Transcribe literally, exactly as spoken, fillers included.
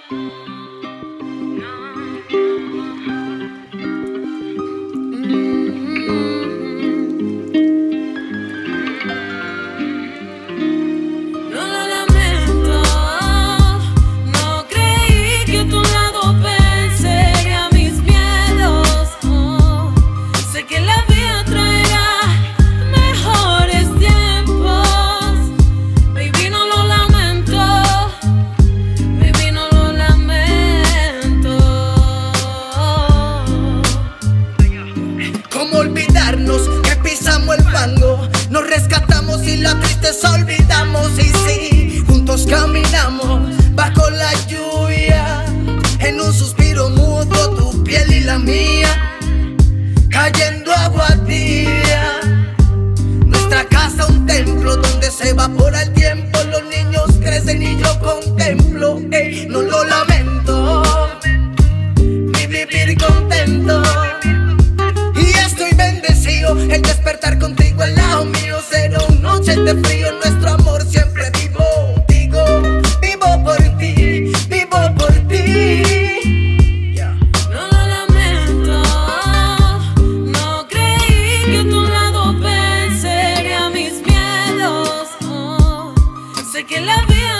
Que pisamos el fango, nos rescatamos y la tristeza olvidamos. Y sí, juntos caminamos bajo la lluvia, en un suspiro mutuo, tu piel y la mía, cayendo agua tibia. Nuestra casa un templo donde se evapora el tiempo. Los niños crecen y yo contemplo, ey, no lo lamento, mi vivir contento. El despertar contigo al lado mío, cero noches de frío. Nuestro amor siempre vivo, digo, vivo por ti, vivo por ti. Yeah. No lo lamento, no creí que a tu lado vencería mis miedos. Oh, sé que la vida